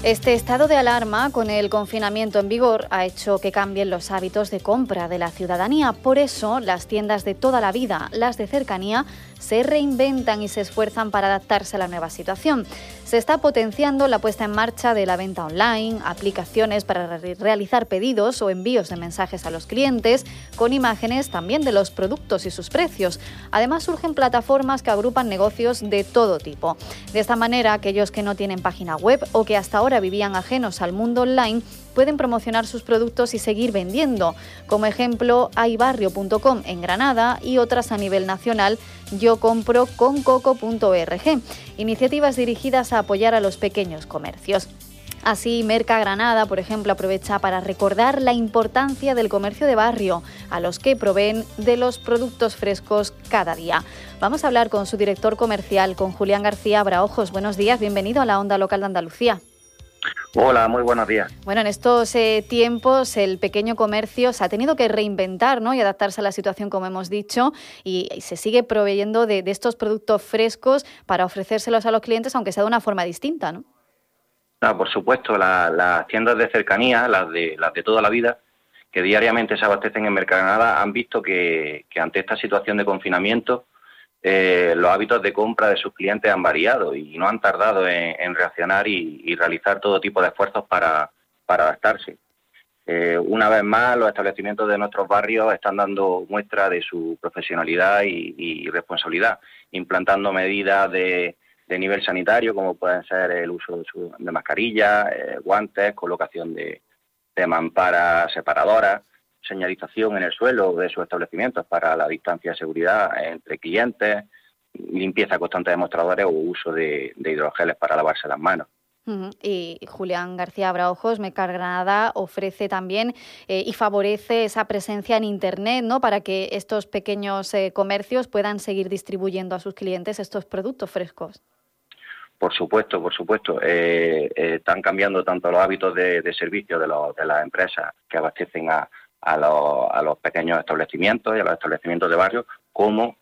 Este estado de alarma con el confinamiento en vigor ha hecho que cambien los hábitos de compra de la ciudadanía. Por eso, las tiendas de toda la vida, las de cercanía, se reinventan y se esfuerzan para adaptarse a la nueva situación. Se está potenciando la puesta en marcha de la venta online, aplicaciones para realizar pedidos o envíos de mensajes a los clientes, con imágenes también de los productos y sus precios. Además, surgen plataformas que agrupan negocios de todo tipo. De esta manera, aquellos que no tienen página web o que hasta ahora vivían ajenos al mundo online pueden promocionar sus productos y seguir vendiendo. Como ejemplo, hay barrio.com en Granada y otras a nivel nacional, yocompro.concoco.org. Iniciativas dirigidas a apoyar a los pequeños comercios. Así, Merca Granada, por ejemplo, aprovecha para recordar la importancia del comercio de barrio, a los que proveen de los productos frescos cada día. Vamos a hablar con su director comercial, con Julián García Abraojos. Buenos días, bienvenido a la Onda Local de Andalucía. Hola, muy buenos días. Bueno, en estos tiempos el pequeño comercio se ha tenido que reinventar, ¿no?, y adaptarse a la situación, como hemos dicho, y se sigue proveyendo de estos productos frescos para ofrecérselos a los clientes, aunque sea de una forma distinta, ¿no? No, por supuesto, las tiendas de cercanía, las de toda la vida, que diariamente se abastecen en Mercagranada, han visto que ante esta situación de confinamiento, los hábitos de compra de sus clientes han variado y no han tardado en reaccionar y realizar todo tipo de esfuerzos para adaptarse. Una vez más, los establecimientos de nuestros barrios están dando muestra de su profesionalidad y responsabilidad, implantando medidas de nivel sanitario, como pueden ser el uso de mascarillas, guantes, colocación de mamparas separadoras, señalización en el suelo de sus establecimientos para la distancia de seguridad entre clientes, limpieza constante de mostradores o uso de hidrogeles para lavarse las manos. Y Julián García Abraojos, Merca Granada, ofrece también y favorece esa presencia en Internet, ¿no?, para que estos pequeños comercios puedan seguir distribuyendo a sus clientes estos productos frescos. Por supuesto. Están cambiando tanto los hábitos de servicio de las empresas que abastecen a los pequeños establecimientos y a los establecimientos de barrio, como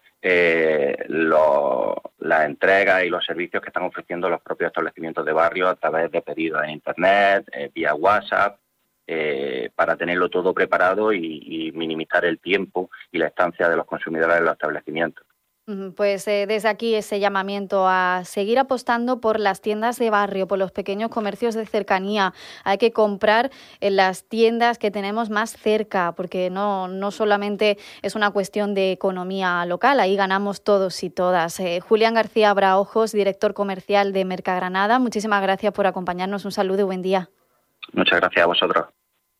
las entregas y los servicios que están ofreciendo los propios establecimientos de barrio a través de pedidos en Internet, vía WhatsApp, para tenerlo todo preparado y minimizar el tiempo y la estancia de los consumidores en los establecimientos. Pues desde aquí ese llamamiento a seguir apostando por las tiendas de barrio, por los pequeños comercios de cercanía. Hay que comprar en las tiendas que tenemos más cerca, porque no solamente es una cuestión de economía local, ahí ganamos todos y todas. Julián García Abraojos, director comercial de Merca Granada, muchísimas gracias por acompañarnos. Un saludo y buen día. Muchas gracias a vosotros.